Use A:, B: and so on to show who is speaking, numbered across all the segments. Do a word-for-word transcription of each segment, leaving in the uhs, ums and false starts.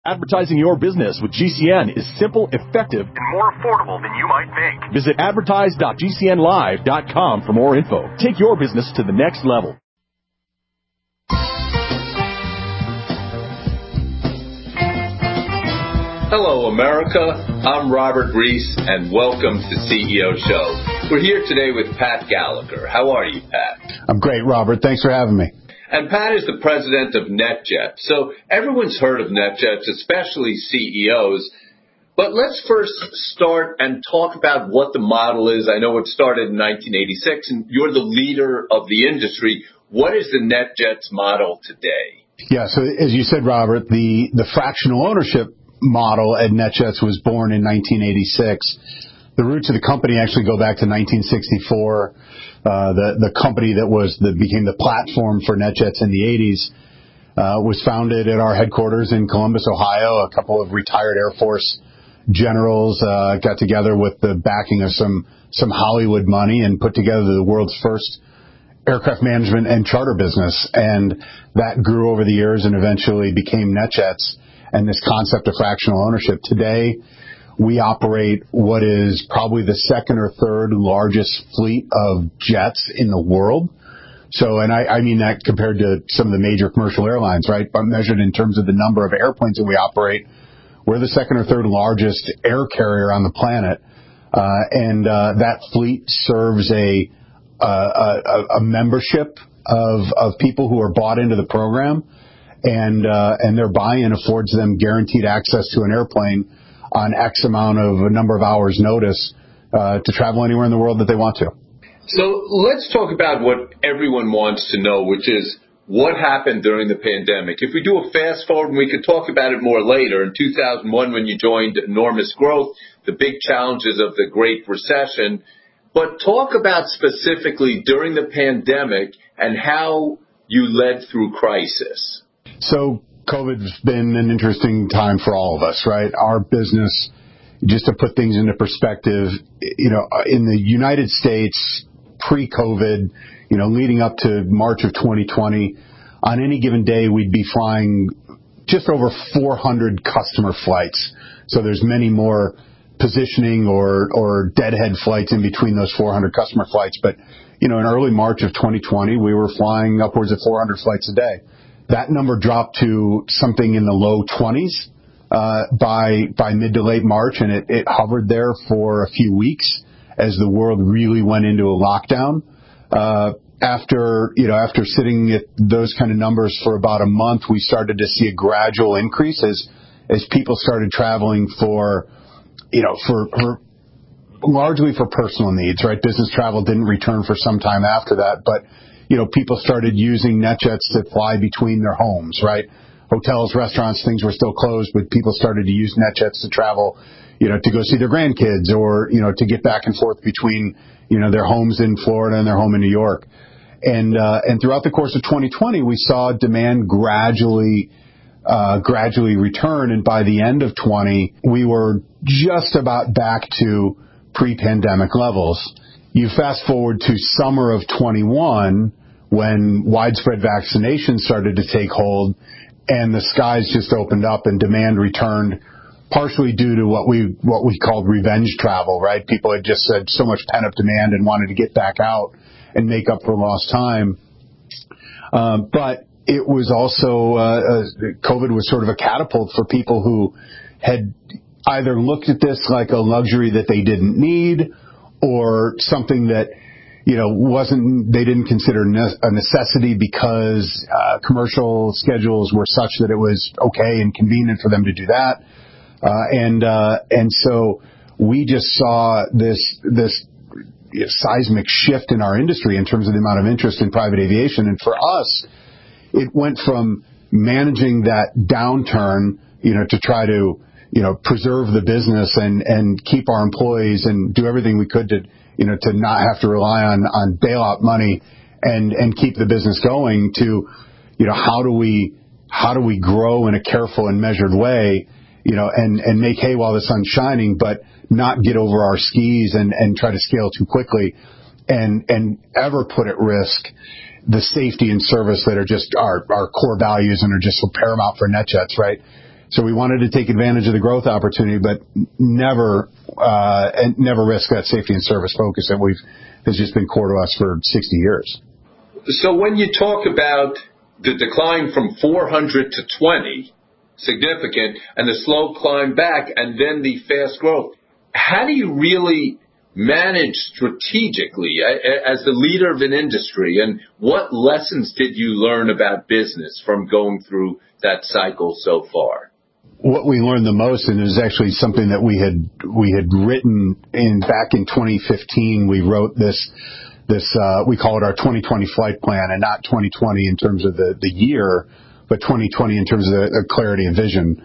A: Advertising your business with G C N is simple, effective,
B: and more affordable than you might think.
A: Visit advertise dot g c n live dot com for more info. Take your business to the next level.
C: Hello, America. I'm Robert Reese, and welcome to C E O Show. We're here today with Pat Gallagher. How are you, Pat?
D: I'm great, Robert. Thanks for having me.
C: And Pat is the president of NetJets. So everyone's heard of NetJets, especially C E Os. But let's first start and talk about what the model is. I know it started in nineteen eighty-six, and you're the leader of the industry. What is the NetJets model today?
D: Yeah, so as you said, Robert, the, the fractional ownership model at NetJets was born in nineteen eighty-six. The roots of the company actually go back to nineteen sixty-four. Uh, the, the company that was that became the platform for NetJets in the eighties uh, was founded at our headquarters in Columbus, Ohio. A couple of retired Air Force generals uh, got together with the backing of some some Hollywood money and put together the world's first aircraft management and charter business. And that grew over the years and eventually became NetJets and this concept of fractional ownership. Today, we operate what is probably the second or third largest fleet of jets in the world. So, and I, I mean that compared to some of the major commercial airlines, right? But measured in terms of the number of airplanes that we operate, we're the second or third largest air carrier on the planet. Uh, and, uh, that fleet serves a, a, a, a membership of, of people who are bought into the program. And, uh, and their buy-in affords them guaranteed access to an airplane on X amount of a number of hours notice, uh, to travel anywhere in the world that they want to.
C: So let's talk about what everyone wants to know, which is what happened during the pandemic. If we do a fast forward, and we could talk about it more later, in two thousand one when you joined Enormous Growth, the big challenges of the Great Recession, but talk about specifically during the pandemic and how you led through crisis.
D: So COVID's been an interesting time for all of us, right? Our business, just to put things into perspective, you know, in the United States, pre-COVID, you know, leading up to March of twenty twenty, on any given day, we'd be flying just over four hundred customer flights. So there's many more positioning or, or deadhead flights in between those four hundred customer flights. But, you know, in early March of twenty twenty, we were flying upwards of four hundred flights a day. That number dropped to something in the low twenties uh, by by mid to late March, and it, it hovered there for a few weeks as the world really went into a lockdown. Uh, after you know, after sitting at those kind of numbers for about a month, we started to see a gradual increase as as people started traveling for you know for, for largely for personal needs. Right, business travel didn't return for some time after that, but you know, people started using NetJets to fly between their homes, right? Hotels, restaurants, things were still closed, but people started to use NetJets to travel, you know, to go see their grandkids or, you know, to get back and forth between, you know, their homes in Florida and their home in New York. And, uh, and throughout the course of twenty twenty, we saw demand gradually, uh, gradually return. And by the end of twenty, we were just about back to pre-pandemic levels. You fast forward to summer of twenty-one, when widespread vaccination started to take hold and the skies just opened up and demand returned, partially due to what we what we called revenge travel, right? People had just said so much pent-up demand and wanted to get back out and make up for lost time. Um, but it was also, uh, uh, COVID was sort of a catapult for people who had either looked at this like a luxury that they didn't need or something that you know, wasn't, they didn't consider ne- a necessity because uh, commercial schedules were such that it was okay and convenient for them to do that. Uh, and, uh, and so we just saw this, this you know, seismic shift in our industry in terms of the amount of interest in private aviation. And for us, it went from managing that downturn, you know, to try to, you know, preserve the business and, and keep our employees and do everything we could to, you know, to not have to rely on, on bailout money and, and keep the business going to, you know, how do we, how do we grow in a careful and measured way, you know, and, and make hay while the sun's shining, but not get over our skis and, and try to scale too quickly and, and ever put at risk the safety and service that are just our, our core values and are just so paramount for NetJets, right? So we wanted to take advantage of the growth opportunity, but never, uh, and never risk that safety and service focus that we've, has just been core to us for sixty years.
C: So when you talk about the decline from four hundred to twenty, significant, and the slow climb back, and then the fast growth, how do you really manage strategically as the leader of an industry, and what lessons did you learn about business from going through that cycle so far?
D: What we learned the most, and it was actually something that we had we had written in back in twenty fifteen. We wrote this this uh, we call it our twenty twenty flight plan, and not twenty twenty in terms of the the year, but twenty twenty in terms of the, the clarity of vision.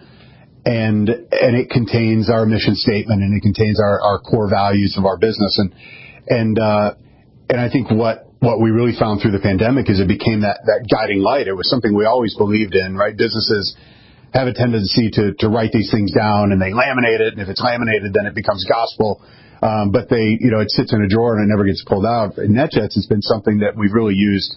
D: And and it contains our mission statement, and it contains our, our core values of our business. And and uh, and I think what what we really found through the pandemic is it became that that guiding light. It was something we always believed in, right? Businesses have a tendency to to write these things down, and they laminate it, and if it's laminated, then it becomes gospel. Um, but they, you know, it sits in a drawer and it never gets pulled out. And NetJets has been something that we've really used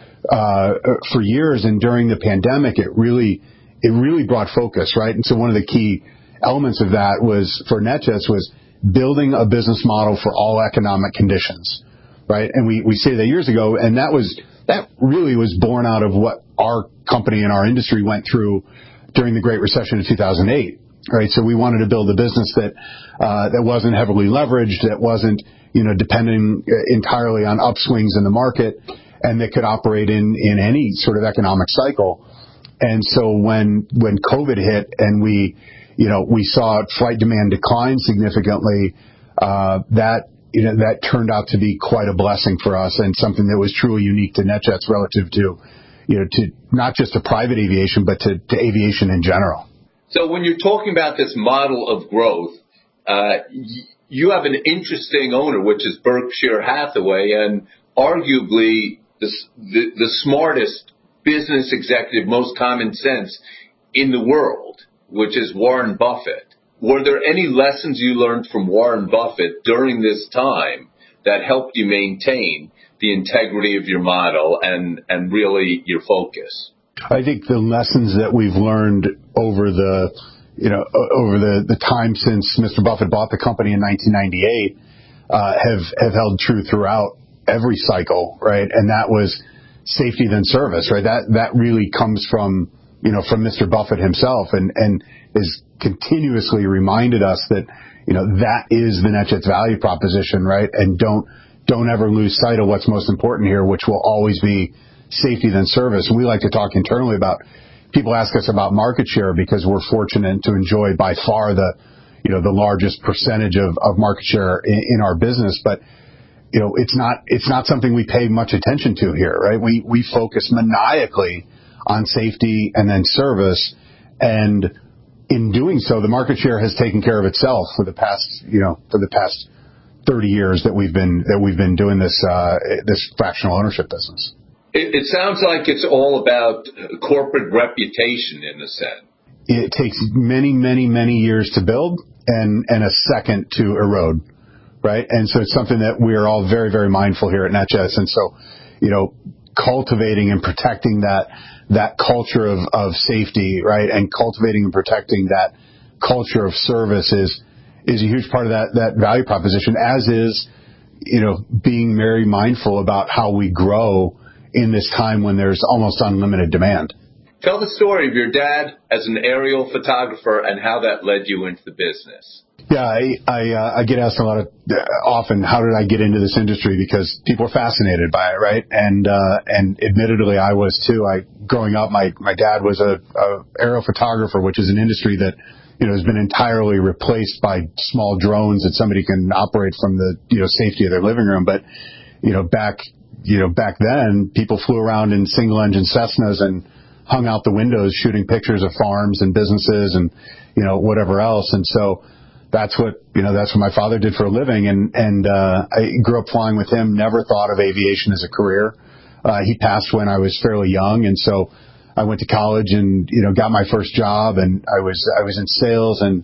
D: uh, for years, and during the pandemic, it really it really brought focus, right? And so one of the key elements of that was for NetJets was building a business model for all economic conditions, right? And we we say that years ago, and that was that really was born out of what our company and our industry went through during the Great Recession of two thousand eight, right? So we wanted to build a business that uh, that wasn't heavily leveraged, that wasn't, you know, depending entirely on upswings in the market, and that could operate in in any sort of economic cycle. And so when when COVID hit and we, you know, we saw flight demand decline significantly, uh, that you know that turned out to be quite a blessing for us, and something that was truly unique to NetJets relative to, you know, to not just to private aviation, but to, to aviation in general.
C: So when you're talking about this model of growth, uh, y- you have an interesting owner, which is Berkshire Hathaway, and arguably the, the, the smartest business executive, most common sense in the world, which is Warren Buffett. Were there any lessons you learned from Warren Buffett during this time that helped you maintain the integrity of your model and, and really your focus?
D: I think the lessons that we've learned over the, you know, over the, the time since Mister Buffett bought the company in nineteen ninety-eight, uh, have, have held true throughout every cycle, right? And that was safety then service, right? That, that really comes from, you know, from Mister Buffett himself, and, and is continuously reminded us that, you know, that is the NetJets value proposition, right? And don't, don't ever lose sight of what's most important here, which will always be safety then service. And we like to talk internally about, people ask us about market share because we're fortunate to enjoy by far the, you know, the largest percentage of, of market share in, in our business. But, you know, it's not, it's not something we pay much attention to here, right? We, we focus maniacally on safety and then service. And in doing so, the market share has taken care of itself for the past, you know, for the past thirty years that we've been, that we've been doing this, uh, this fractional ownership business.
C: It, it sounds like it's all about corporate reputation in a sense.
D: It takes many, many, many years to build and, and a second to erode, right? And so it's something that we are all very, very mindful here at NetJets. And so, you know, cultivating and protecting that, that culture of, of safety, right? And cultivating and protecting that culture of service is, is a huge part of that, that value proposition, as is, you know, being very mindful about how we grow in this time when there's almost unlimited demand.
C: Tell the story of your dad as an aerial photographer and how that led you into the business.
D: Yeah, I I, uh, I get asked a lot of uh, often, how did I get into this industry? Because people are fascinated by it, right? And uh, and admittedly, I was too. I growing up, my my dad was a, a aerial photographer, which is an industry that, you know, has been entirely replaced by small drones that somebody can operate from the, you know, safety of their living room. But, you know, back you know back then, people flew around in single engine Cessnas and hung out the windows shooting pictures of farms and businesses and, you know, whatever else. And so that's what, you know, that's what my father did for a living. And, and, uh, I grew up flying with him, never thought of aviation as a career. Uh, he passed when I was fairly young. And so I went to college and, you know, got my first job, and I was, I was in sales. And,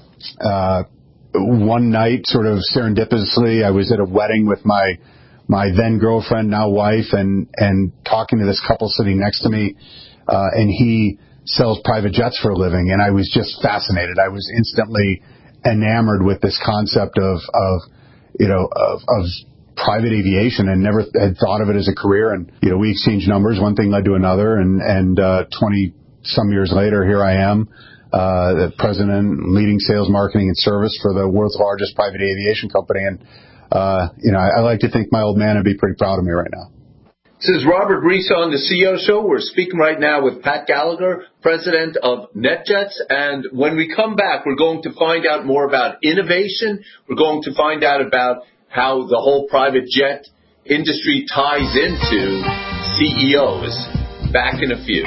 D: uh, one night, sort of serendipitously, I was at a wedding with my, my then girlfriend, now wife, and, and talking to this couple sitting next to me. Uh, and he sells private jets for a living, and I was just fascinated. I was instantly enamored with this concept of, of you know, of, of private aviation, and never had thought of it as a career. And, you know, we exchanged numbers. One thing led to another, and, and uh, twenty some years later, here I am, uh, the president, leading sales, marketing, and service for the world's largest private aviation company. And, uh, you know, I, I like to think my old man would be pretty proud of me right now.
C: This is Robert Reese on the C E O Show. We're speaking right now with Pat Gallagher, president of NetJets. And when we come back, we're going to find out more about innovation. We're going to find out about how the whole private jet industry ties into C E Os. Back in a few.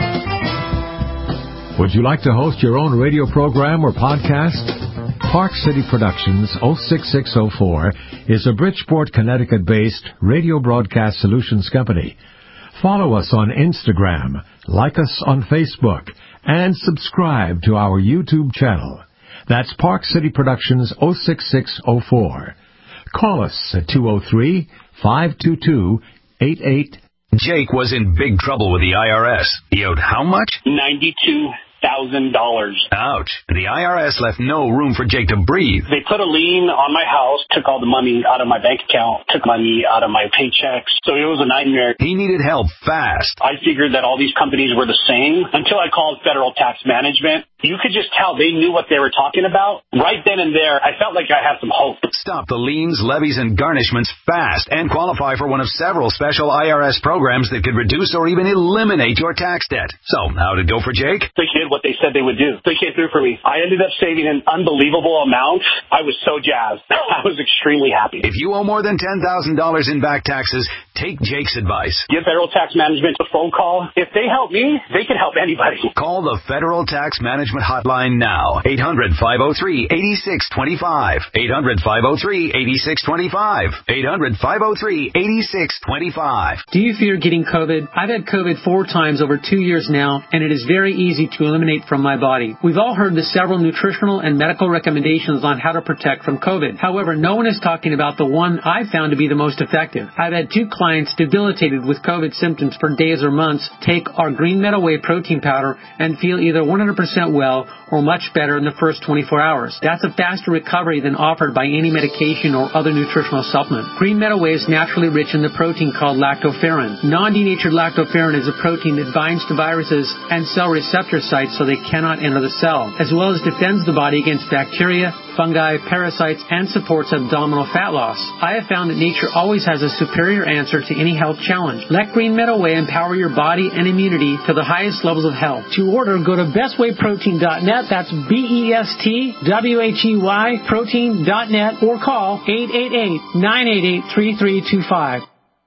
E: Would you like to host your own radio program or podcast? Park City Productions oh six six oh four is a Bridgeport, Connecticut-based radio broadcast solutions company. Follow us on Instagram, like us on Facebook, and subscribe to our YouTube channel. That's Park City Productions oh six six oh four. Call us at two oh three, five two two, eight eight.
B: Jake was in big trouble with the I R S. He owed how much?
F: ninety-two thousand dollars.
B: Ouch. The I R S left no room for Jake to breathe.
F: They put a lien on my house, took all the money out of my bank account, took money out of my paychecks. So it was a nightmare.
B: He needed help fast.
F: I figured that all these companies were the same until I called Federal Tax Management. You could just tell they knew what they were talking about. Right then and there, I felt like I had some hope.
B: Stop the liens, levies, and garnishments fast and qualify for one of several special I R S programs that could reduce or even eliminate your tax debt. So, how'd it go for Jake?
F: They did what they said they would do. They came through for me. I ended up saving an unbelievable amount. I was so jazzed. I was extremely happy.
B: If you owe more than ten thousand dollars in back taxes, take Jake's advice.
F: Give Federal Tax Management a phone call. If they help me, they can help anybody.
B: Call the Federal Tax Management hotline now. eight hundred, five oh three, eight six two five. eight hundred, five oh three, eight six two five. eight hundred, five oh three, eight six two five.
G: Do you fear getting COVID? I've had COVID four times over two years now, and it is very easy to eliminate from my body. We've all heard the several nutritional and medical recommendations on how to protect from COVID. However, no one is talking about the one I've found to be the most effective. I've had two clients debilitated with COVID symptoms for days or months take our Green Meadow Whey protein powder and feel either one hundred percent well or much better in the first twenty-four hours. That's a faster recovery than offered by any medication or other nutritional supplement. Green Meadow Whey is naturally rich in the protein called lactoferrin. Non-denatured lactoferrin is a protein that binds to viruses and cell receptor sites so they cannot enter the cell, as well as defends the body against bacteria, fungi, parasites, and supports abdominal fat loss. I have found that nature always has a superior answer to any health challenge. Let Green Meadow Whey empower your body and immunity to the highest levels of health. To order, go to best way protein dot net. That's B E S T W H E Y protein dot net or call eight eight eight, nine eight eight, three three two five.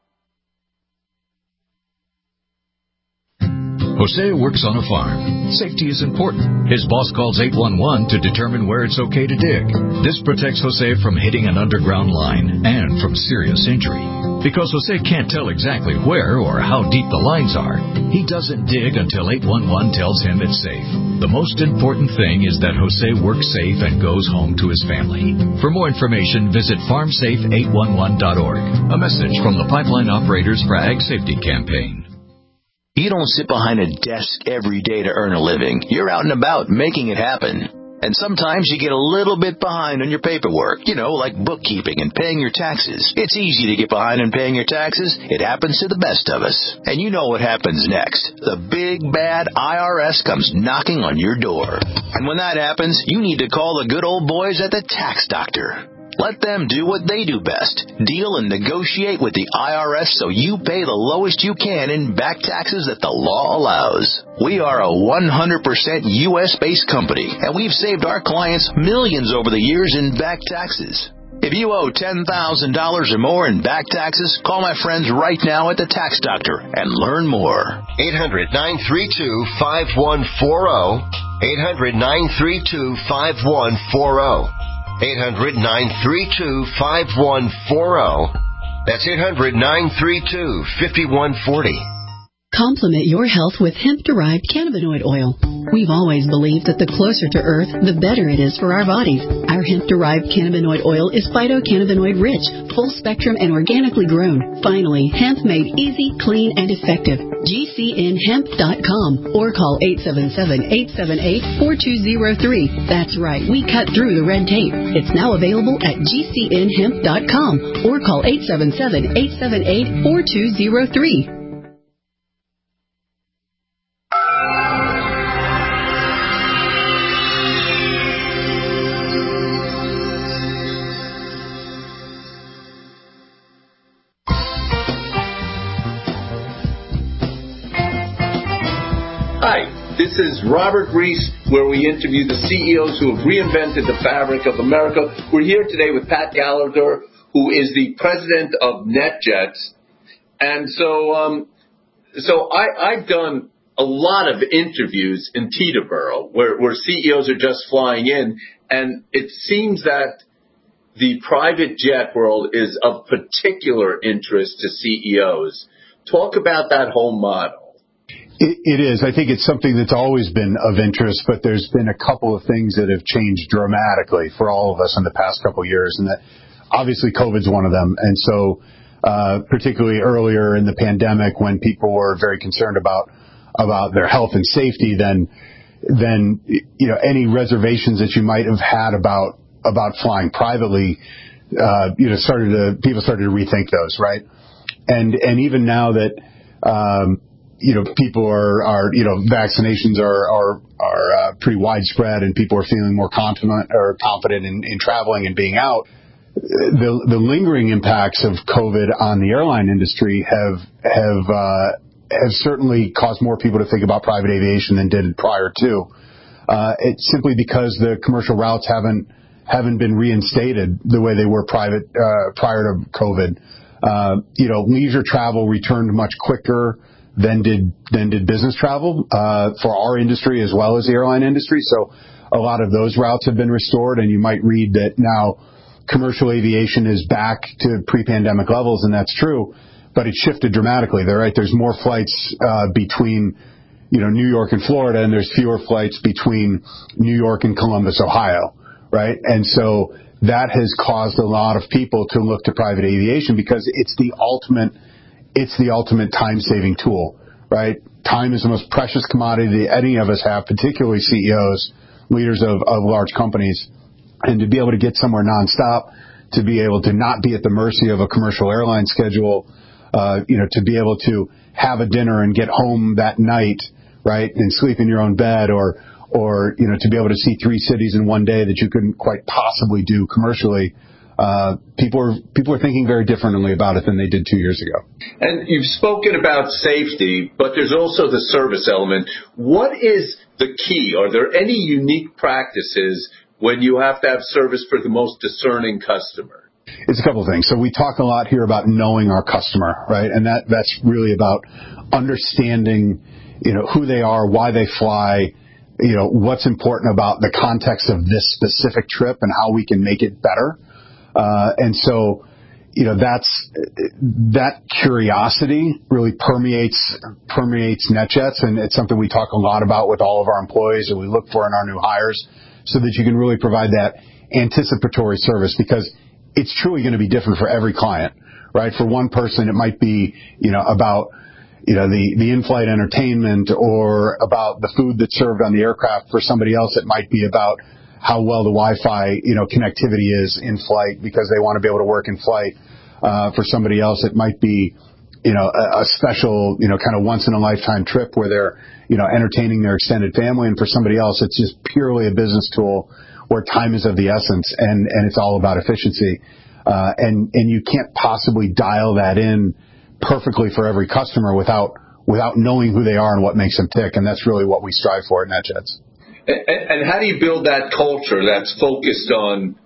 H: Jose works on a farm. Safety is important. His boss calls eight one one to determine where it's okay to dig. This protects Jose from hitting an underground line and from serious injury. Because Jose can't tell exactly where or how deep the lines are, he doesn't dig until eight one one tells him it's safe. The most important thing is that Jose works safe and goes home to his family. For more information, visit farm safe eight one one dot org. A message from the Pipeline Operators for Ag Safety Campaign.
I: You don't sit behind a desk every day to earn a living. You're out and about making it happen. And sometimes you get a little bit behind on your paperwork, you know, like bookkeeping and paying your taxes. It's easy to get behind on paying your taxes. It happens to the best of us. And you know what happens next. The big, bad I R S comes knocking on your door. And when that happens, you need to call the good old boys at the Tax Doctor. Let them do what they do best. Deal and negotiate with the I R S so you pay the lowest you can in back taxes that the law allows. We are a one hundred percent U S-based company, and we've saved our clients millions over the years in back taxes. If you owe ten thousand dollars or more in back taxes, call my friends right now at the Tax Doctor and learn more.
J: eight hundred, nine three two, five one four zero. eight hundred, nine three two, five one four zero. eight hundred, nine three two, five one four zero. That's eight hundred, nine three two, five one four zero.
K: Complement your health with hemp-derived cannabinoid oil. We've always believed that the closer to Earth, the better it is for our bodies. Our hemp-derived cannabinoid oil is phytocannabinoid rich, full spectrum, and organically grown. Finally, hemp made easy, clean, and effective. G C N hemp dot com or call eight seven seven, eight seven eight, four two zero three. That's right, we cut through the red tape. It's now available at G C N hemp dot com or call eight seven seven, eight seven eight, four two zero three.
C: This is Robert Reese, where we interview the C E Os who have reinvented the fabric of America. We're here today with Pat Gallagher, who is the president of NetJets. And so um, so I, I've done a lot of interviews in Teterboro where, where C E Os are just flying in, and it seems that the private jet world is of particular interest to C E Os. Talk about that whole model.
D: It, it is. I think it's something that's always been of interest, but there's been a couple of things that have changed dramatically for all of us in the past couple of years, and that obviously COVID's one of them. And so, uh, particularly earlier in the pandemic, when people were very concerned about about their health and safety, then then you know any reservations that you might have had about about flying privately, uh, you know, started to people started to rethink those, right? And and even now that um, you know, people are, are, you know, vaccinations are, are, are, uh, pretty widespread and people are feeling more confident or confident in, in traveling and being out. The, the lingering impacts of COVID on the airline industry have, have, uh, have certainly caused more people to think about private aviation than did prior to. Uh, it's simply because the commercial routes haven't, haven't been reinstated the way they were private, uh, prior to COVID. Uh, you know, leisure travel returned much quicker than did than did business travel uh, for our industry as well as the airline industry. So a lot of those routes have been restored, and you might read that now commercial aviation is back to pre-pandemic levels, and that's true. But it shifted dramatically. There, right? There's more flights uh, between you know New York and Florida, and there's fewer flights between New York and Columbus, Ohio, right? And so that has caused a lot of people to look to private aviation because it's the ultimate. It's the ultimate time-saving tool, right? Time is the most precious commodity that any of us have, particularly C E Os, leaders of, of large companies. And to be able to get somewhere nonstop, to be able to not be at the mercy of a commercial airline schedule, uh, you know, to be able to have a dinner and get home that night, right, and sleep in your own bed, or, or you know, to be able to see three cities in one day that you couldn't quite possibly do commercially. Uh, people are people are thinking very differently about it than they did two years ago.
C: And you've spoken about safety, but there's also the service element. What is the key? Are there any unique practices when you have to have service for the most discerning customer?
D: It's a couple of things. So we talk a lot here about knowing our customer, right? And that that's really about understanding, you know, who they are, why they fly, you know, what's important about the context of this specific trip and how we can make it better. Uh, and so, you know, that's, that curiosity really permeates, permeates NetJets. And it's something we talk a lot about with all of our employees and we look for in our new hires so that you can really provide that anticipatory service because it's truly going to be different for every client, right? For one person, it might be, you know, about, you know, the, the in-flight entertainment or about the food that's served on the aircraft. For somebody else, it might be about how well the Wi-Fi, you know, connectivity is in flight because they want to be able to work in flight. Uh, for somebody else, it might be, you know, a, a special, you know, kind of once in a lifetime trip where they're, you know, entertaining their extended family. And for somebody else, it's just purely a business tool where time is of the essence and, and it's all about efficiency. Uh, and, and you can't possibly dial that in perfectly for every customer without, without knowing who they are and what makes them tick. And that's really what we strive for at NetJets.
C: And how do you build that culture that's focused on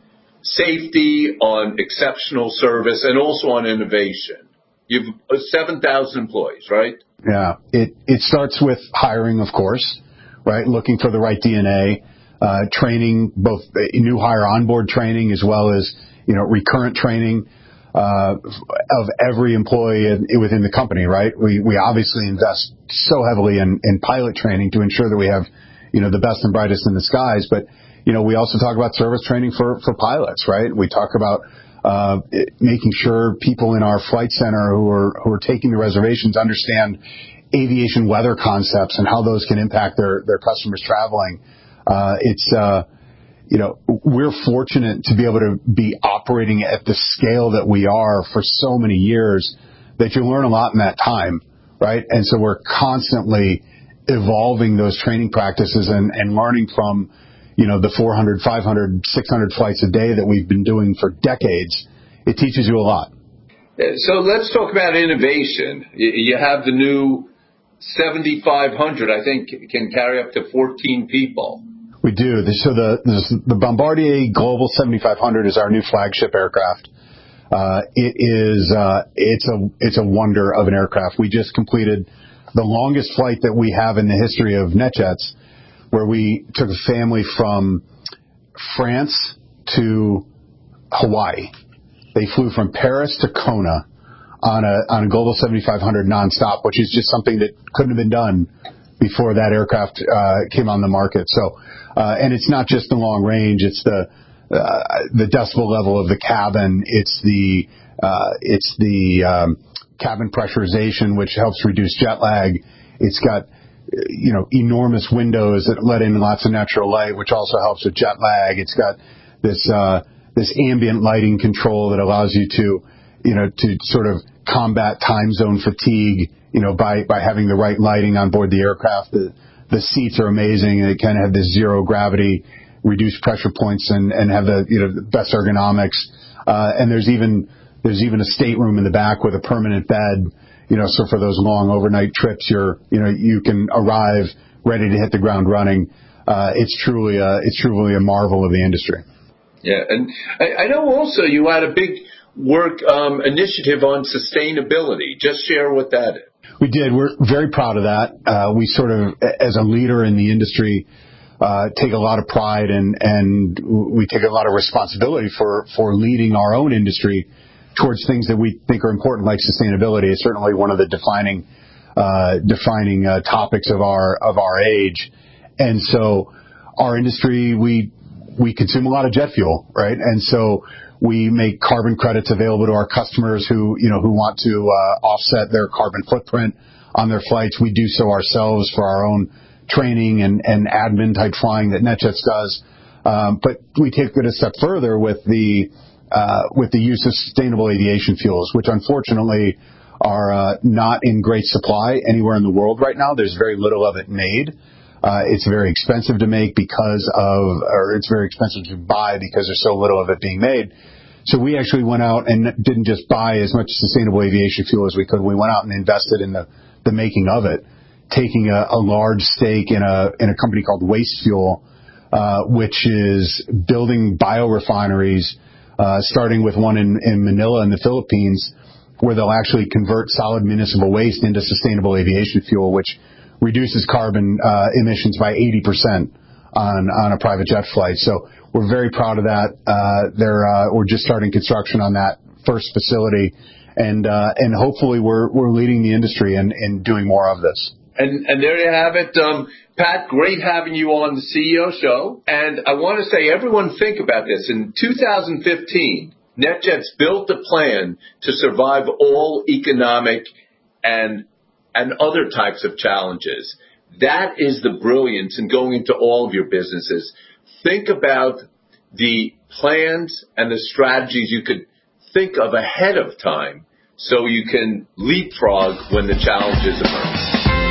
C: safety, on exceptional service, and also on innovation? You've seven thousand employees, right?
D: Yeah. It it starts with hiring, of course, right? Looking for the right D N A, uh, training, both new hire onboard training as well as, you know, recurrent training uh, of every employee in, within the company, right? We we obviously invest so heavily in, in pilot training to ensure that we have, you know, the best and brightest in the skies. But, you know, we also talk about service training for, for pilots, right? We talk about, uh, making sure people in our flight center who are, who are taking the reservations understand aviation weather concepts and how those can impact their, their customers traveling. Uh, it's, uh, you know, we're fortunate to be able to be operating at the scale that we are for so many years that you learn a lot in that time, right? And so we're constantly evolving those training practices and, and learning from, you know, the four hundred, five hundred, six hundred flights a day that we've been doing for decades. It teaches you a lot.
C: So let's talk about innovation. You have the new seventy-five hundred, I think, can carry up to fourteen people.
D: We do. So the the Bombardier Global seventy-five hundred is our new flagship aircraft. Uh, it is uh, it's a it's a wonder of an aircraft. We just completed the longest flight that we have in the history of NetJets, where we took a family from France to Hawaii. They flew from Paris to Kona on a on a Global seventy-five hundred nonstop, which is just something that couldn't have been done before that aircraft uh, came on the market. So, uh, and it's not just the long range; it's the uh, the decibel level of the cabin. It's the uh, it's the um, cabin pressurization, which helps reduce jet lag. It's got you know enormous windows that let in lots of natural light, which also helps with jet lag. It's got this uh, this ambient lighting control that allows you to you know to sort of combat time zone fatigue. You know, by, by having the right lighting on board the aircraft. The, the seats are amazing. They kind of have this zero gravity, reduced pressure points, and, and have the, you know, the best ergonomics. Uh, and there's even, there's even a stateroom in the back with a permanent bed, you know, so for those long overnight trips, you're, you know, you can arrive ready to hit the ground running. Uh, it's truly a, it's truly a marvel of the industry.
C: Yeah. And I, I know also you had a big work, um, initiative on sustainability. Just share what that is.
D: We did. We're very proud of that. Uh, we sort of, as a leader in the industry, uh, take a lot of pride and, and we take a lot of responsibility for, for leading our own industry towards things that we think are important, like sustainability. It's certainly one of the defining, uh, defining, uh, topics of our, of our age. And so our industry, we, we consume a lot of jet fuel, right? And so we make carbon credits available to our customers who, you know, who want to uh, offset their carbon footprint on their flights. We do so ourselves for our own training and, and admin type flying that NetJets does. Um, but we take it a step further with the uh, with the use of sustainable aviation fuels, which unfortunately are uh, not in great supply anywhere in the world right now. There's very little of it made. Uh, it's very expensive to make because of, or it's very expensive to buy because there's so little of it being made. So we actually went out and didn't just buy as much sustainable aviation fuel as we could. We went out and invested in the, the making of it, taking a, a large stake in a, in a company called Waste Fuel, uh, which is building biorefineries, uh, starting with one in, in Manila in the Philippines, where they'll actually convert solid municipal waste into sustainable aviation fuel, which reduces carbon uh, emissions by eighty percent on on a private jet flight. So we're very proud of that. Uh, they're uh, we're just starting construction on that first facility, and uh, and hopefully we're we're leading the industry in, in doing more of this.
C: And and there you have it, um, Pat. Great having you on the C E O show. And I want to say, everyone, think about this. In two thousand fifteen, NetJets built a plan to survive all economic and and other types of challenges. That is the brilliance in going into all of your businesses. Think about the plans and the strategies you could think of ahead of time so you can leapfrog when the challenges emerge.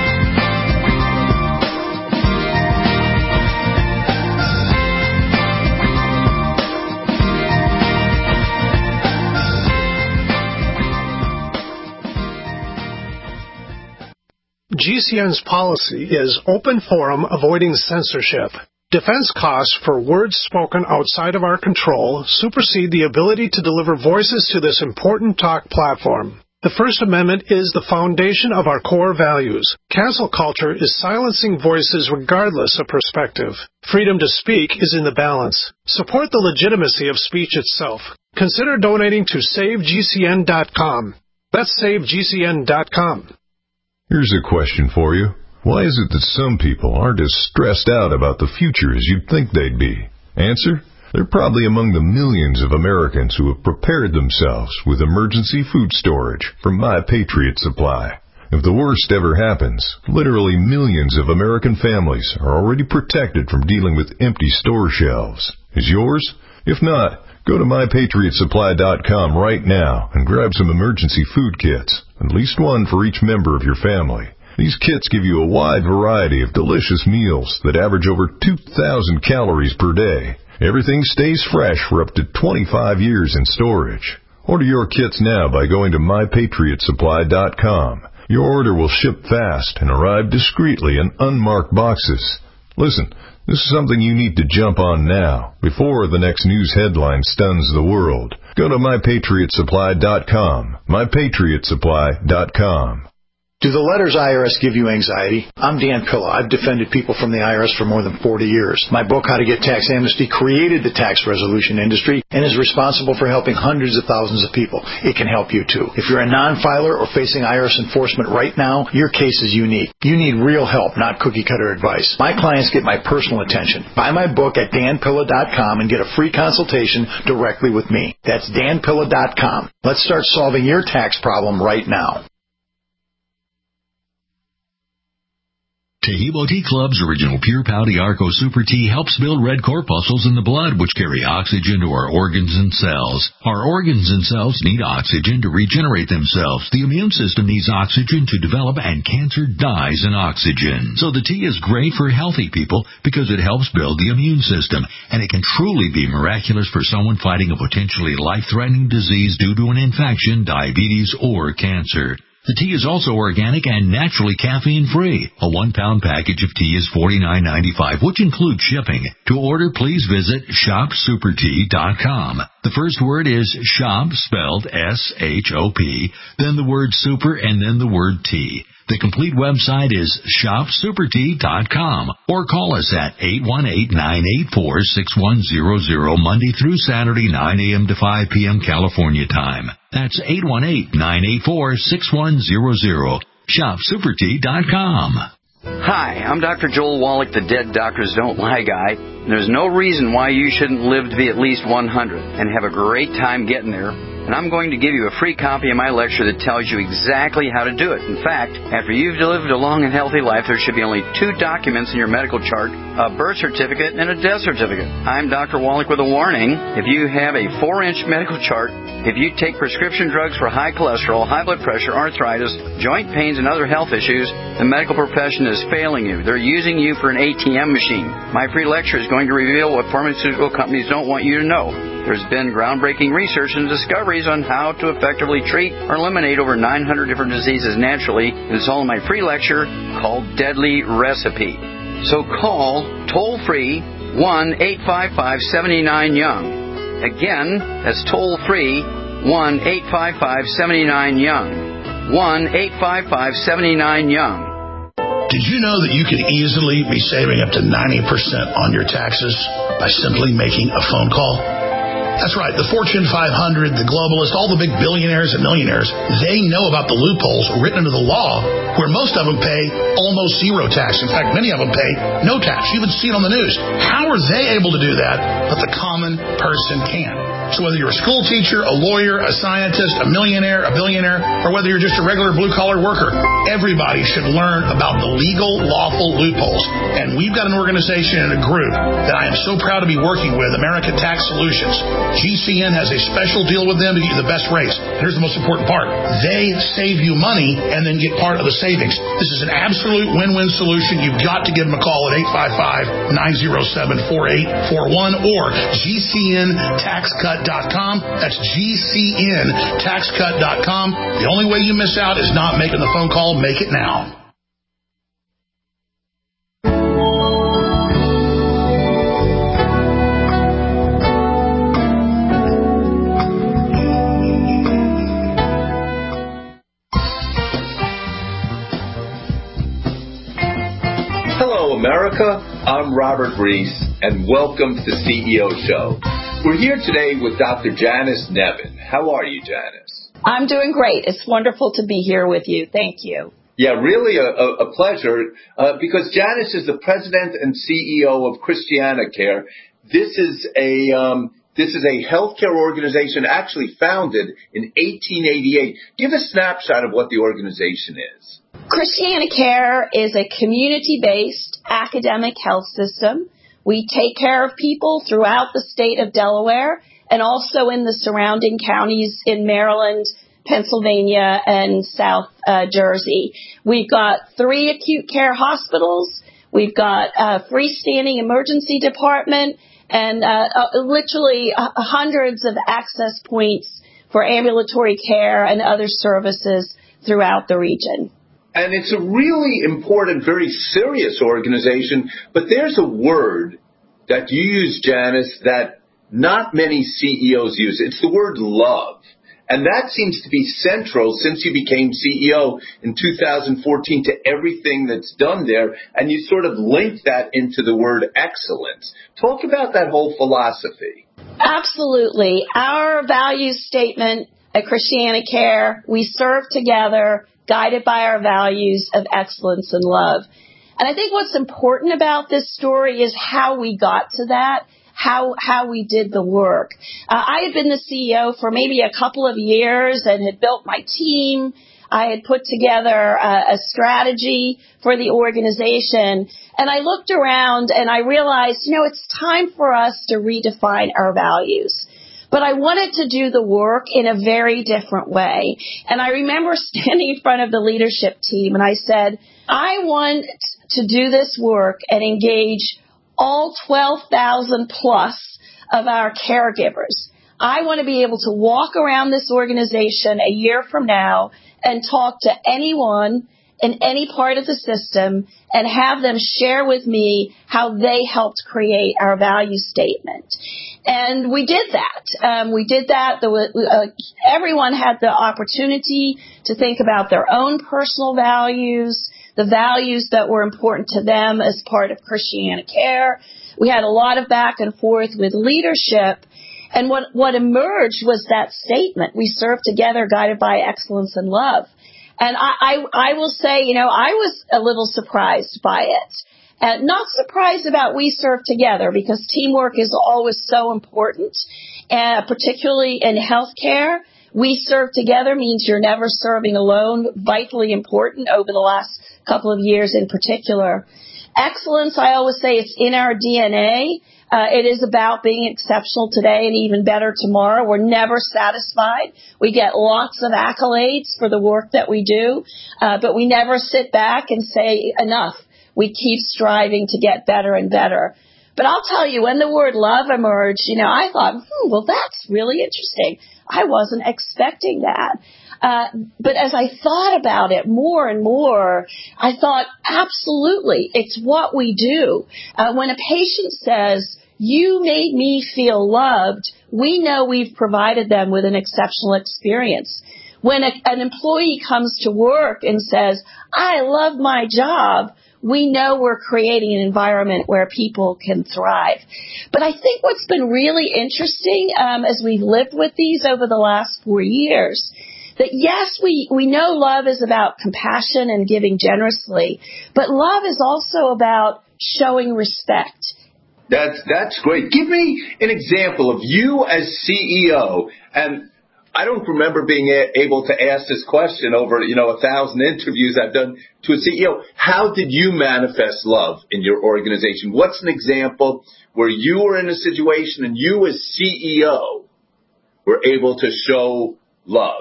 L: G C N's policy is open forum, avoiding censorship. Defense costs for words spoken outside of our control supersede the ability to deliver voices to this important talk platform. The First Amendment is the foundation of our core values. Cancel culture is silencing voices regardless of perspective. Freedom to speak is in the balance. Support the legitimacy of speech itself. Consider donating to save G C N dot com. That's save G C N dot com.
M: Here's a question for you. Why is it that some people aren't as stressed out about the future as you'd think they'd be? Answer: they're probably among the millions of Americans who have prepared themselves with emergency food storage from My Patriot Supply. If the worst ever happens, literally millions of American families are already protected from dealing with empty store shelves. Is yours? If not, go to my patriot supply dot com right now and grab some emergency food kits, at least one for each member of your family. These kits give you a wide variety of delicious meals that average over two thousand calories per day. Everything stays fresh for up to twenty-five years in storage. Order your kits now by going to my patriot supply dot com. Your order will ship fast and arrive discreetly in unmarked boxes. Listen, this is something you need to jump on now, before the next news headline stuns the world. Go to my patriot supply dot com. my patriot supply dot com.
N: Do the letters I R S give you anxiety? I'm Dan Pilla. I've defended people from the I R S for more than forty years. My book, How to Get Tax Amnesty, created the tax resolution industry and is responsible for helping hundreds of thousands of people. It can help you, too. If you're a non-filer or facing I R S enforcement right now, your case is unique. You need real help, not cookie-cutter advice. My clients get my personal attention. Buy my book at dan pilla dot com and get a free consultation directly with me. That's dan pilla dot com. Let's start solving your tax problem right now.
H: Taheebo Tea Club's original Pure Pouty Arco Super Tea helps build red corpuscles in the blood, which carry oxygen to our organs and cells. Our organs and cells need oxygen to regenerate themselves. The immune system needs oxygen to develop, and cancer dies in oxygen. So the tea is great for healthy people because it helps build the immune system, and it can truly be miraculous for someone fighting a potentially life-threatening disease due to an infection, diabetes, or cancer. The tea is also organic and naturally caffeine-free. A one-pound package of tea is forty-nine ninety-five, which includes shipping. To order, please visit shop super tea dot com. The first word is shop, spelled S H O P, then the word super, and then the word tea. The complete website is shop super tea dot com, or call us at eight one eight, nine eight four, six one zero zero Monday through Saturday, nine a.m. to five p.m. California time. That's eight one eight, nine eight four, six one zero zero. shop super tea dot com.
O: Hi, I'm Doctor Joel Wallach, the Dead Doctors Don't Lie guy. There's no reason why you shouldn't live to be at least one hundred and have a great time getting there. And I'm going to give you a free copy of my lecture that tells you exactly how to do it. In fact, after you've lived a long and healthy life, there should be only two documents in your medical chart, a birth certificate and a death certificate. I'm Doctor Wallach with a warning. If you have a four-inch medical chart, if you take prescription drugs for high cholesterol, high blood pressure, arthritis, joint pains, and other health issues, the medical profession is failing you. They're using you for an A T M machine. My free lecture is going to reveal what pharmaceutical companies don't want you to know. There's been groundbreaking research and discoveries on how to effectively treat or eliminate over nine hundred different diseases naturally. It's all in my free lecture called Deadly Recipe. So call toll-free one eight five five, seven nine young. Again, that's toll-free one eight five five, seven nine young. one eight five five, seven nine young.
P: Did you know that you can easily be saving up to ninety percent on your taxes by simply making a phone call? That's right. The Fortune five hundred, the globalists, all the big billionaires and millionaires, they know about the loopholes written into the law where most of them pay almost zero tax. In fact, many of them pay no tax. You even see it on the news. How are they able to do that, but the common person can't? So whether you're a school teacher, a lawyer, a scientist, a millionaire, a billionaire, or whether you're just a regular blue-collar worker, everybody should learn about the legal, lawful loopholes. And we've got an organization and a group that I am so proud to be working with, America Tax Solutions. G C N has a special deal with them to get you the best rates. Here's the most important part. They save you money and then get part of the savings. This is an absolute win-win solution. You've got to give them a call at eight five five, nine zero seven, four eight four one or G C N tax cut dot com. That's G C N tax cut dot com. The only way you miss out is not making the phone call. Make it now.
C: Hello, America. I'm Robert Reese, and welcome to the C E O Show. We're here today with Doctor Janice Nevin. How are you, Janice?
Q: I'm doing great. It's wonderful to be here with you. Thank you.
C: Yeah, really a, a, a pleasure, uh, because Janice is the president and C E O of Christiana Care. This is a um, This is a healthcare organization actually founded in eighteen eighty-eight. Give a snapshot of what the organization is.
Q: ChristianaCare is a community-based academic health system. We take care of people throughout the state of Delaware and also in the surrounding counties in Maryland, Pennsylvania, and South uh, Jersey. We've got three acute care hospitals. We've got a freestanding emergency department and uh, uh, literally uh, hundreds of access points for ambulatory care and other services throughout the region.
C: And it's a really important, very serious organization, but there's a word that you use, Janice, that not many C E Os use. It's the word love. And that seems to be central since you became C E O in two thousand fourteen to everything that's done there. And you sort of link that into the word excellence. Talk about that whole philosophy.
Q: Absolutely. Our value statement at ChristianaCare, we serve together, guided by our values of excellence and love. And I think what's important about this story is how we got to that. How how we did the work. Uh, I had been the C E O for maybe a couple of years and had built my team. I had put together a, a strategy for the organization. And I looked around and I realized, you know, it's time for us to redefine our values. But I wanted to do the work in a very different way. And I remember standing in front of the leadership team and I said, I want to do this work and engage all twelve thousand plus of our caregivers. I want to be able to walk around this organization a year from now and talk to anyone in any part of the system and have them share with me how they helped create our value statement. And we did that. Um, we did that. The, uh, everyone had the opportunity to think about their own personal values, the values that were important to them as part of ChristianaCare. We had a lot of back and forth with leadership. And what, what emerged was that statement, we serve together guided by excellence and love. And I, I, I will say, you know, I was a little surprised by it. And not surprised about we serve together because teamwork is always so important, uh, particularly in healthcare. We serve together means you're never serving alone, vitally important over the last couple of years in particular. Excellence, I always say it's in our D N A. Uh, it is about being exceptional today and even better tomorrow. We're never satisfied. We get lots of accolades for the work that we do, uh, but we never sit back and say enough. We keep striving to get better and better. But I'll tell you, when the word love emerged, you know, I thought, hmm, well, that's really interesting. I wasn't expecting that. Uh, but as I thought about it more and more, I thought, absolutely, it's what we do. Uh, when a patient says, you made me feel loved, we know we've provided them with an exceptional experience. When a, an employee comes to work and says, I love my job, we know we're creating an environment where people can thrive. But I think what's been really interesting um, as we've lived with these over the last four years, that yes, we, we know love is about compassion and giving generously, but love is also about showing respect.
C: That's, that's great. Give me an example of you as C E O, and I don't remember being a- able to ask this question over, you know, a thousand interviews I've done to a C E O. How did you manifest love in your organization? What's an example where you were in a situation and you as C E O were able to show love?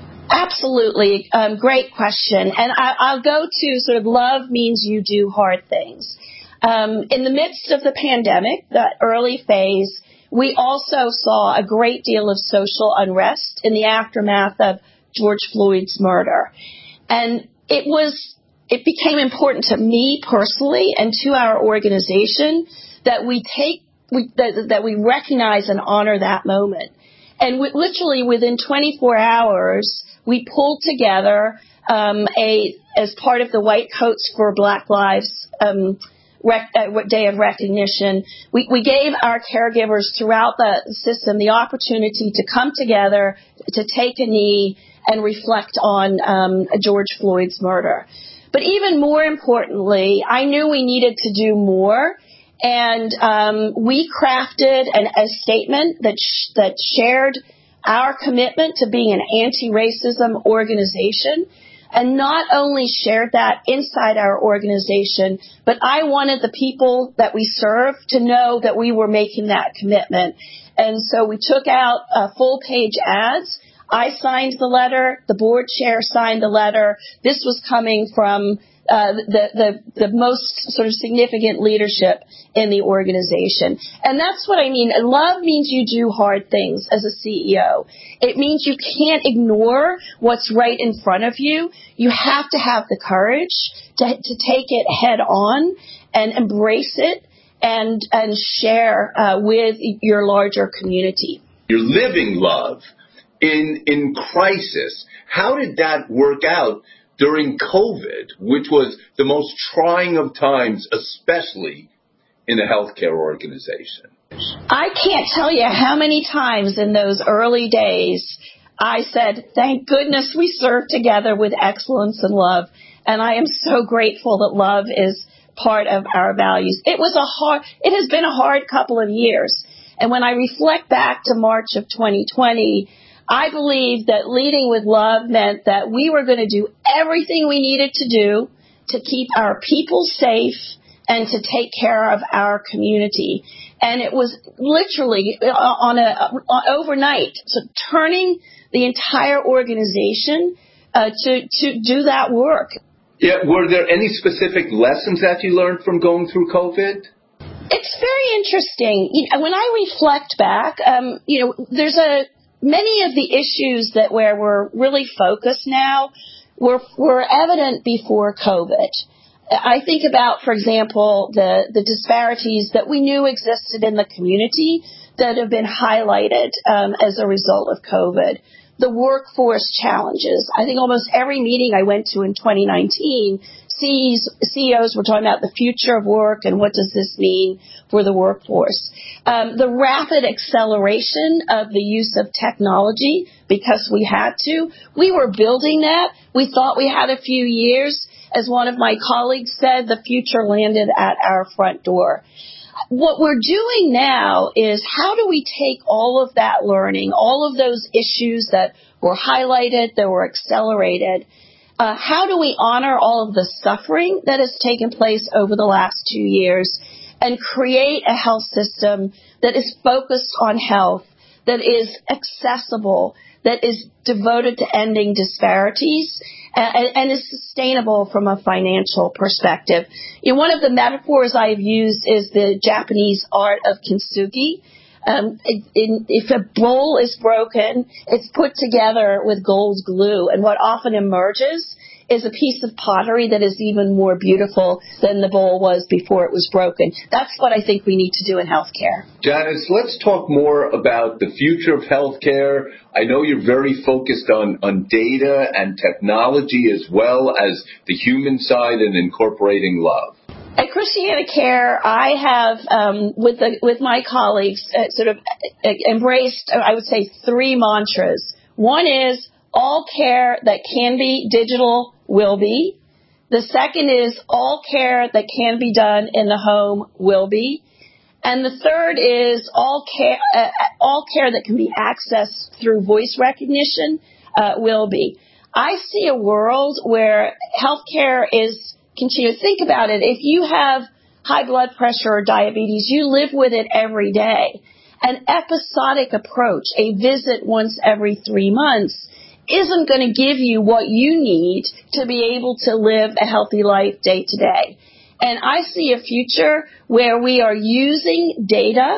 Q: Absolutely. Um, great question. And I, I'll go to sort of love means you do hard things. Um, in the midst of the pandemic, that early phase, we also saw a great deal of social unrest in the aftermath of George Floyd's murder. And it was, it became important to me personally and to our organization that we take, we, that, that we recognize and honor that moment. And we, literally within twenty-four hours, we pulled together um, a, as part of the White Coats for Black Lives um Rec- uh, Day of Recognition, we, we gave our caregivers throughout the system the opportunity to come together, to take a knee and reflect on um, George Floyd's murder. But even more importantly, I knew we needed to do more. And um, we crafted an, a statement that sh- that shared our commitment to being an anti-racism organization, and not only shared that inside our organization, but I wanted the people that we serve to know that we were making that commitment. And so we took out uh, full-page ads. I signed the letter. The board chair signed the letter. This was coming from Uh, the, the, the most sort of significant leadership in the organization. And that's what I mean. Love means you do hard things as a C E O. It means you can't ignore what's right in front of you. You have to have the courage to, to take it head on and embrace it and, and share uh, with your larger community.
C: You're living love in, in crisis. How did that work out during COVID, which was the most trying of times, especially in a healthcare organization?
Q: I can't tell you how many times in those early days I said, thank goodness we serve together with excellence and love. And I am so grateful that love is part of our values. It was a hard, it has been a hard couple of years. And when I reflect back to March of twenty twenty, I believe that leading with love meant that we were going to do everything we needed to do to keep our people safe and to take care of our community. And it was literally on a on overnight, so turning the entire organization uh, to to do that work.
C: Yeah, were there any specific lessons that you learned from going through COVID?
Q: It's very interesting. You know, when I reflect back, um, you know, there's a Many of the issues that where we're really focused now were, were evident before COVID. I think about, for example, the, the disparities that we knew existed in the community that have been highlighted um, as a result of COVID. The workforce challenges. I think almost every meeting I went to in twenty nineteen, C E Os were talking about the future of work and what does this mean for the workforce. Um, the rapid acceleration of the use of technology because we had to. We were building that. We thought we had a few years. As one of my colleagues said, the future landed at our front door. What we're doing now is how do we take all of that learning, all of those issues that were highlighted, that were accelerated, uh, how do we honor all of the suffering that has taken place over the last two years and create a health system that is focused on health, that is accessible, that is devoted to ending disparities, and, and is sustainable from a financial perspective. You know, one of the metaphors I've used is the Japanese art of kintsugi. Um, in, if a bowl is broken, it's put together with gold glue, and what often emerges is a piece of pottery that is even more beautiful than the bowl was before it was broken. That's what I think we need to do in healthcare.
C: Janice, let's talk more about the future of healthcare. I know you're very focused on, on data and technology as well as the human side and incorporating love.
Q: At Christiana Care, I have, um, with the, with my colleagues, uh, sort of uh, embraced, I would say, three mantras. One is all care that can be digital will be. The second is all care that can be done in the home will be. And the third is all care, uh, all care that can be accessed through voice recognition uh, will be. I see a world where healthcare is continue. Think about it. If you have high blood pressure or diabetes, you live with it every day. An episodic approach, a visit once every three months, isn't going to give you what you need to be able to live a healthy life day to day. And I see a future where we are using data,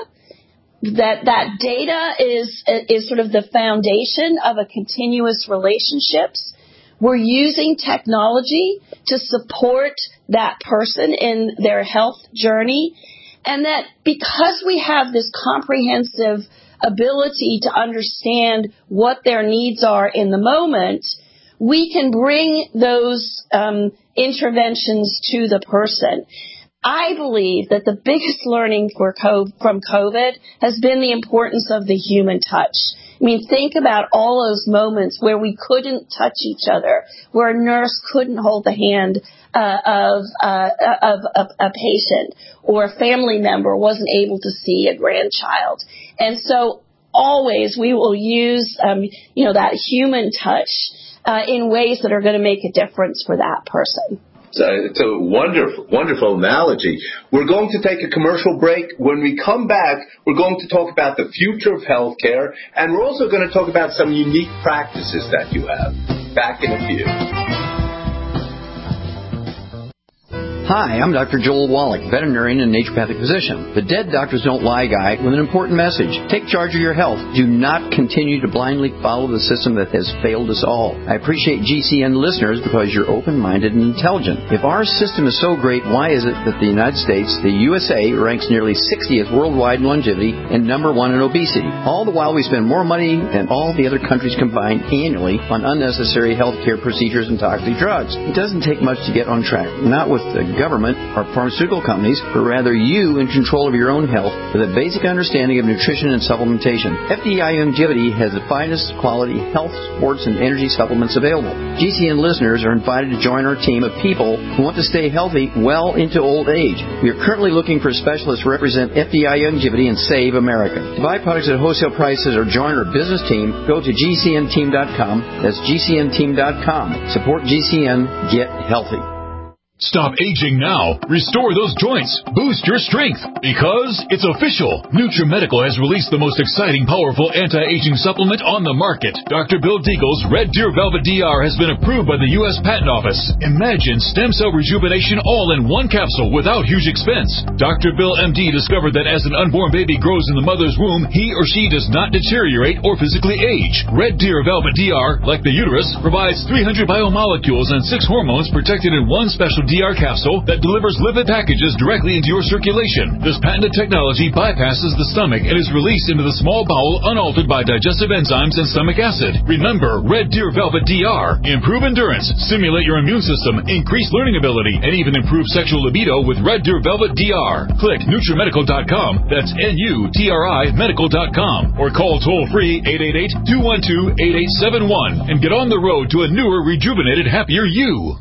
Q: that that data is is sort of the foundation of a continuous relationships. We're using technology to support that person in their health journey, and that because we have this comprehensive ability to understand what their needs are in the moment, we can bring those um, interventions to the person. I believe that the biggest learning for co- from COVID has been the importance of the human touch. I mean, think about all those moments where we couldn't touch each other, where a nurse couldn't hold the hand uh, of, uh, of, of a patient, or a family member wasn't able to see a grandchild. And so always we will use, um, you know, that human touch uh, in ways that are going to make a difference for that person.
C: It's a, it's a wonderful, wonderful analogy. We're going to take a commercial break. When we come back, we're going to talk about the future of healthcare, and we're also going to talk about some unique practices that you have. Back in a few.
O: Hi, I'm Doctor Joel Wallach, veterinarian and naturopathic physician, the Dead Doctors Don't Lie guy with an important message. Take charge of your health. Do not continue to blindly follow the system that has failed us all. I appreciate G C N listeners because you're open-minded and intelligent. If our system is so great, why is it that the United States, the U S A, ranks nearly sixtieth worldwide in longevity and number one in obesity? All the while we spend more money than all the other countries combined annually on unnecessary health care procedures and toxic drugs. It doesn't take much to get on track. Not with the government or pharmaceutical companies, but rather you in control of your own health with a basic understanding of nutrition and supplementation. F D I Longevity has the finest quality health, sports, and energy supplements available. G C N listeners are invited to join our team of people who want to stay healthy well into old age. We are currently looking for specialists to represent F D I Longevity and Save America. To buy products at wholesale prices or join our business team, go to G C N team dot com. That's G C N team dot com. Support G C N. Get healthy.
R: Stop aging now. Restore those joints. Boost your strength. Because it's official. NutriMedical has released the most exciting, powerful anti-aging supplement on the market. Doctor Bill Deagle's Red Deer Velvet D R has been approved by the U S Patent Office. Imagine stem cell rejuvenation all in one capsule without huge expense. Doctor Bill M D discovered that as an unborn baby grows in the mother's womb, he or she does not deteriorate or physically age. Red Deer Velvet D R, like the uterus, provides three hundred biomolecules and six hormones protected in one special D R capsule that delivers lipid packages directly into your circulation. This patented technology bypasses the stomach and is released into the small bowel unaltered by digestive enzymes and stomach acid. Remember, Red Deer Velvet D R. Improve endurance, stimulate your immune system, increase learning ability, and even improve sexual libido with Red Deer Velvet D R. Click NutriMedical dot com, that's N U T R I Medical dot com, or call toll-free eight eight eight, two one two, eight eight seven one and get on the road to a newer, rejuvenated, happier you.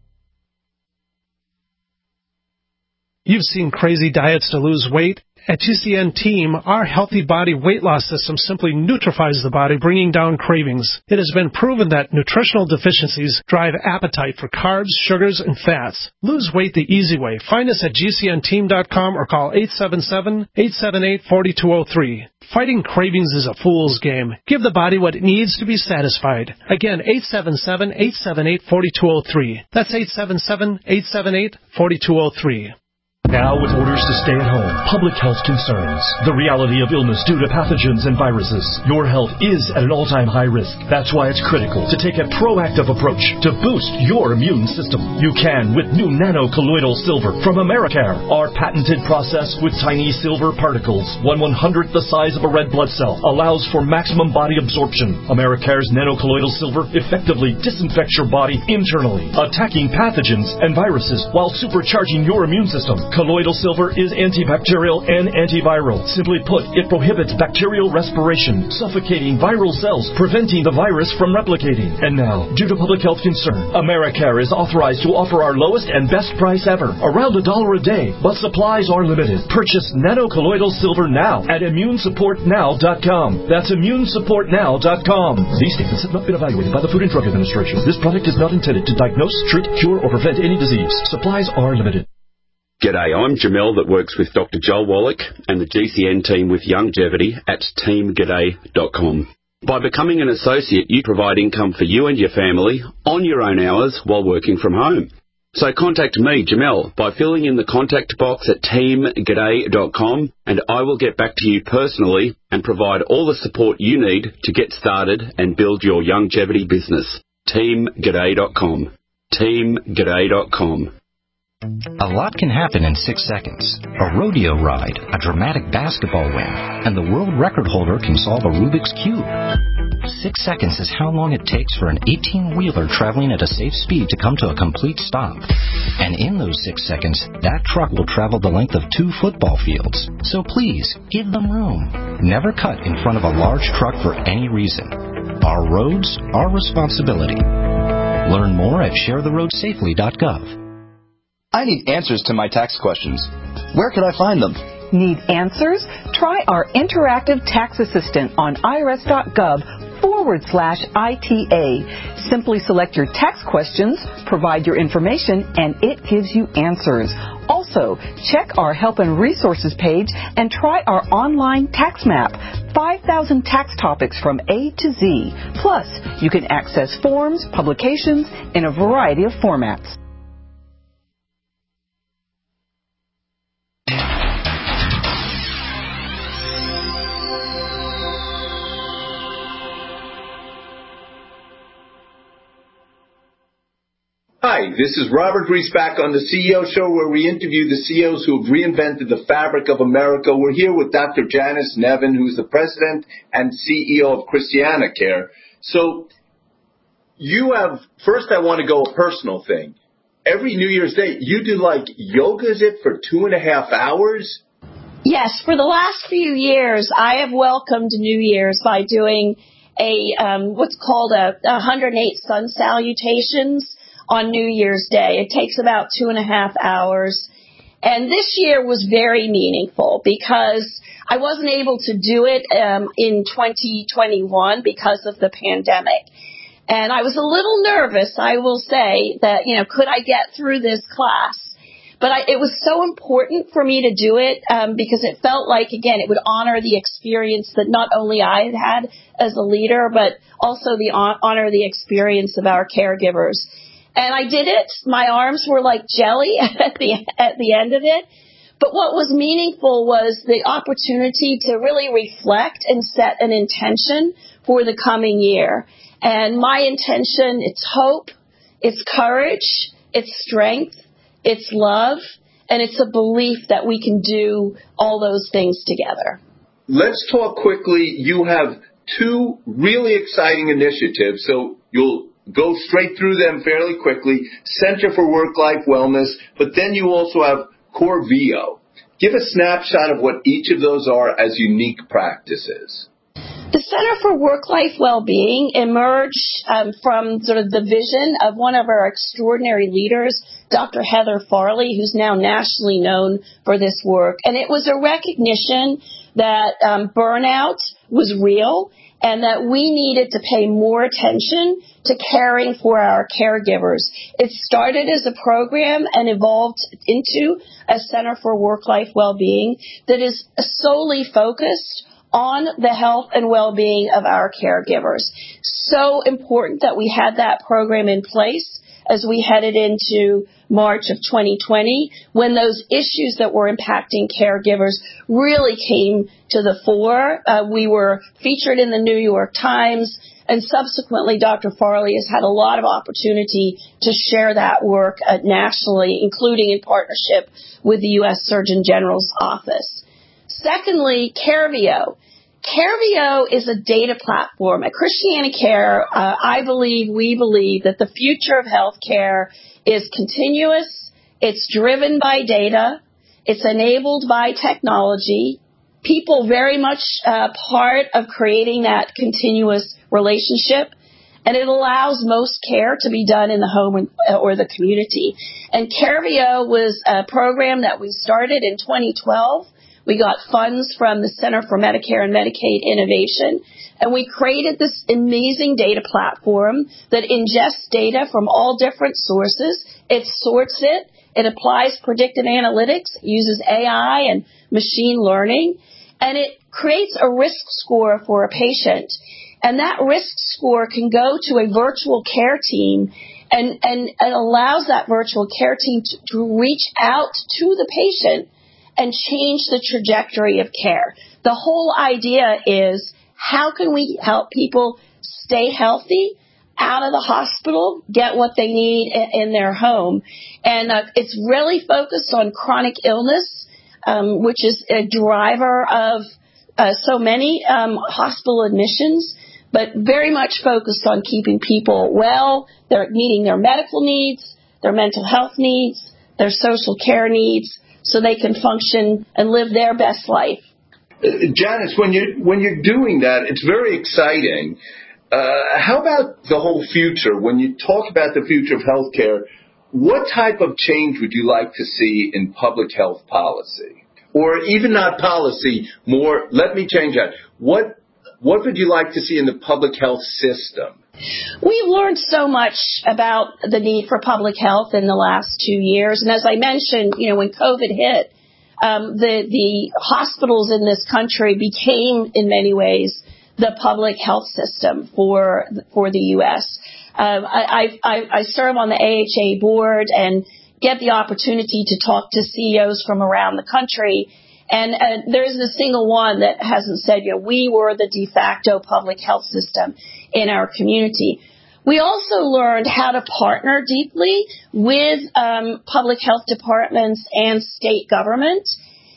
L: You've seen crazy diets to lose weight. At G C N Team, our healthy body weight loss system simply neutralizes the body, bringing down cravings. It has been proven that nutritional deficiencies drive appetite for carbs, sugars, and fats. Lose weight the easy way. Find us at G C N team dot com or call eight seven seven, eight seven eight, four two zero three. Fighting cravings is a fool's game. Give the body what it needs to be satisfied. Again, eight seven seven, eight seven eight, four two zero three. That's eight seven seven, eight seven eight, four two zero three.
S: Now with orders to stay at home, public health concerns, the reality of illness due to pathogens and viruses, your health is at an all-time high risk. That's why it's critical to take a proactive approach to boost your immune system. You can with new nano-colloidal silver from Americare. Our patented process with tiny silver particles, one one-hundredth the size of a red blood cell, allows for maximum body absorption. Americare's nano-colloidal silver effectively disinfects your body internally, attacking pathogens and viruses while supercharging your immune system. Colloidal silver is antibacterial and antiviral. Simply put, it prohibits bacterial respiration, suffocating viral cells, preventing the virus from replicating. And now, due to public health concern, Americare is authorized to offer our lowest and best price ever, around a dollar a day, but supplies are limited. Purchase nano-colloidal silver now at immune support now dot com. That's immune support now dot com. These statements have not been evaluated by the Food and Drug Administration. This product is not intended to diagnose, treat, cure, or prevent any disease. Supplies are limited.
T: G'day, I'm Jamel that works with Doctor Joel Wallach and the G C N team with Longevity at team g'day dot com. By becoming an associate, you provide income for you and your family on your own hours while working from home. So contact me, Jamel, by filling in the contact box at team g'day dot com, and I will get back to you personally and provide all the support you need to get started and build your longevity business. team g'day dot com. team g'day dot com.
U: A lot can happen in six seconds. A rodeo ride, a dramatic basketball win, and the world record holder can solve a Rubik's Cube. Six seconds is how long it takes for an eighteen-wheeler traveling at a safe speed to come to a complete stop. And in those six seconds, that truck will travel the length of two football fields. So please, give them room. Never cut in front of a large truck for any reason. Our roads, our responsibility. Learn more at share the road safely dot gov.
A: I need answers to my tax questions. Where could I find them?
V: Need answers? Try our interactive tax assistant on irs.gov forward slash ITA. Simply select your tax questions, provide your information, and it gives you answers. Also, check our Help and Resources page and try our online tax map. five thousand tax topics from A to Z. Plus, you can access forms, publications in a variety of formats.
C: Hi, this is Robert Reese back on the C E O Show, where we interview the C E Os who have reinvented the fabric of America. We're here with Doctor Janice Nevin, who's the president and C E O of Christiana Care. So you have, first I want to go a personal thing. Every New Year's Day, you do like yoga, is it, for two and a half hours?
Q: Yes, for the last few years, I have welcomed New Year's by doing a um, what's called a one hundred eight sun salutations on New Year's Day. It takes about two and a half hours. And this year was very meaningful because I wasn't able to do it um, in twenty twenty-one because of the pandemic. And I was a little nervous, I will say, that, you know, could I get through this class? But I, it was so important for me to do it um, because it felt like, again, it would honor the experience that not only I had had as a leader, but also the honor the experience of our caregivers. And I did it. My arms were like jelly at the at the end of it. But what was meaningful was the opportunity to really reflect and set an intention for the coming year. And my intention, it's hope, it's courage, it's strength, it's love, and it's a belief that we can do all those things together.
C: Let's talk quickly. You have two really exciting initiatives, so you'll go straight through them fairly quickly. Center for Work-Life Wellness, but then you also have Corvio. Give a snapshot of what each of those are as unique practices.
Q: The Center for Work-Life Wellbeing emerged um, from sort of the vision of one of our extraordinary leaders, Doctor Heather Farley, who's now nationally known for this work. And it was a recognition that um, burnout was real and that we needed to pay more attention to caring for our caregivers. It started as a program and evolved into a Center for Work-Life Wellbeing that is solely focused on the health and well-being of our caregivers. So important that we had that program in place as we headed into March of twenty twenty, when those issues that were impacting caregivers really came to the fore. Uh, we were featured in the New York Times, and subsequently Doctor Farley has had a lot of opportunity to share that work uh, nationally, including in partnership with the U S Surgeon General's office. Secondly, Carevio. Carevio is a data platform. At Christiana Care, uh, I believe, we believe that the future of healthcare is continuous, it's driven by data, it's enabled by technology, people very much uh, part of creating that continuous relationship, and it allows most care to be done in the home or the community. And Carevio was a program that we started in twenty twelve. We got funds from the Center for Medicare and Medicaid Innovation, and we created this amazing data platform that ingests data from all different sources. It sorts it. It applies predictive analytics, uses A I and machine learning, and it creates a risk score for a patient. And that risk score can go to a virtual care team and, and it allows that virtual care team to, to reach out to the patient and change the trajectory of care. The whole idea is, how can we help people stay healthy, out of the hospital, get what they need in, in their home? And uh, it's really focused on chronic illness, um, which is a driver of uh, so many um, hospital admissions, but very much focused on keeping people well, they're meeting their medical needs, their mental health needs, their social care needs, so they can function and live their best life.
C: Uh, Janice, when you're, when you're doing that, it's very exciting. Uh, how about the whole future? When you talk about the future of healthcare, what type of change would you like to see in public health policy? Or even not policy, more, let me change that. What, what would you like to see in the public health system?
Q: We've learned so much about the need for public health in the last two years. And as I mentioned, you know, when COVID hit, um, the, the hospitals in this country became, in many ways, the public health system for, for the U S. Um, I, I, I serve on the A H A board and get the opportunity to talk to C E Os from around the country. And uh, there isn't a single one that hasn't said, you know, we were the de facto public health system in our community. We also learned how to partner deeply with um, public health departments and state government.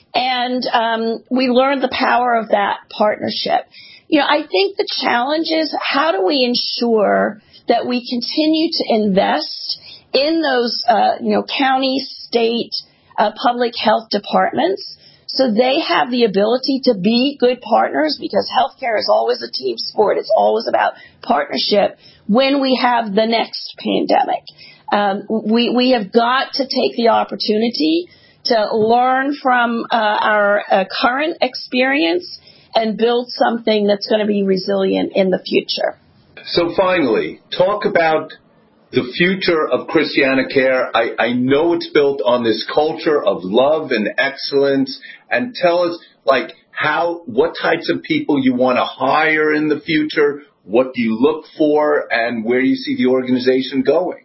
Q: And um, we learned the power of that partnership. You know, I think the challenge is, how do we ensure that we continue to invest in those, uh, you know, county, state, uh, public health departments, so they have the ability to be good partners, because healthcare is always a team sport. It's always about partnership when we have the next pandemic. Um, we, we have got to take the opportunity to learn from uh, our uh, current experience and build something that's going to be resilient in the future.
C: So finally, talk about the future of ChristianaCare. I, I know it's built on this culture of love and excellence. And tell us, like, how, what types of people you want to hire in the future, what do you look for, and where you see the organization going.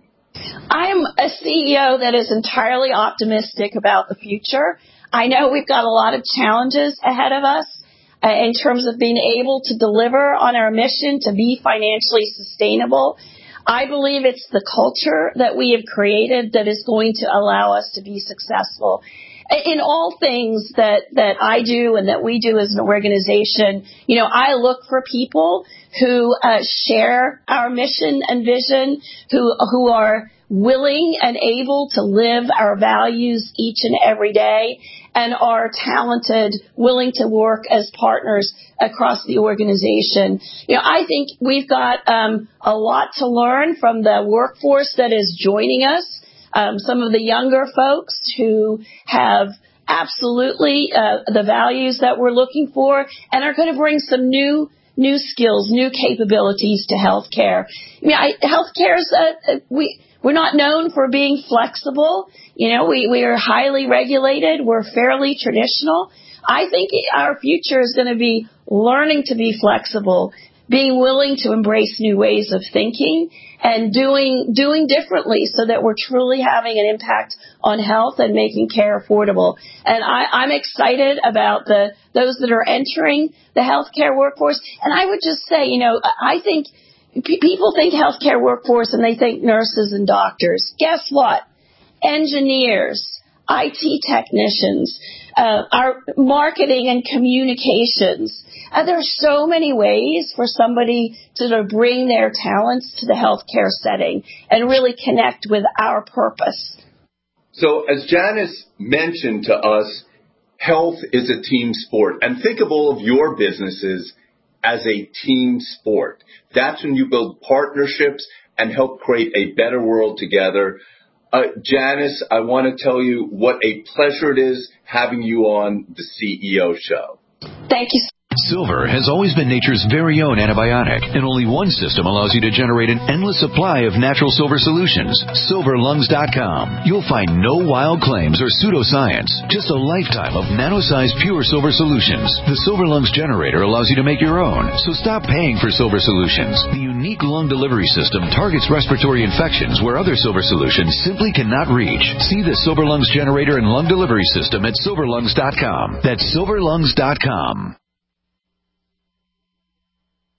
Q: I'm a C E O that is entirely optimistic about the future. I know we've got a lot of challenges ahead of us uh, in terms of being able to deliver on our mission to be financially sustainable. I believe it's the culture that we have created that is going to allow us to be successful. In all things that, that I do and that we do as an organization, you know, I look for people who uh, share our mission and vision, who who are willing and able to live our values each and every day, and are talented, willing to work as partners across the organization. You know, I think we've got um, a lot to learn from the workforce that is joining us. Um, some of the younger folks who have absolutely uh, the values that we're looking for and are going to bring some new new skills, new capabilities to healthcare. I mean, I, healthcare is uh, we we're not known for being flexible. You know, we we are highly regulated. We're fairly traditional. I think our future is going to be learning to be flexible, being willing to embrace new ways of thinking, and doing doing differently so that we're truly having an impact on health and making care affordable. And I, I'm excited about the those that are entering the healthcare workforce. And I would just say, you know, I think p- people think healthcare workforce and they think nurses and doctors. Guess what? Engineers, I T technicians, uh, our marketing and communications. Uh, there are so many ways for somebody to sort of bring their talents to the healthcare setting and really connect with our purpose.
C: So as Janice mentioned to us, health is a team sport. And think of all of your businesses as a team sport. That's when you build partnerships and help create a better world together. Uh, Janice, I want to tell you what a pleasure it is having you on the C E O show.
Q: Thank you so much.
H: Silver has always been nature's very own antibiotic, and only one system allows you to generate an endless supply of natural silver solutions. silver lungs dot com. You'll find no wild claims or pseudoscience, just a lifetime of nano-sized pure silver solutions. The Silver Lungs generator allows you to make your own, so stop paying for silver solutions. The unique lung delivery system targets respiratory infections where other silver solutions simply cannot reach. See the Silver Lungs generator and lung delivery system at silver lungs dot com. That's silver lungs dot com.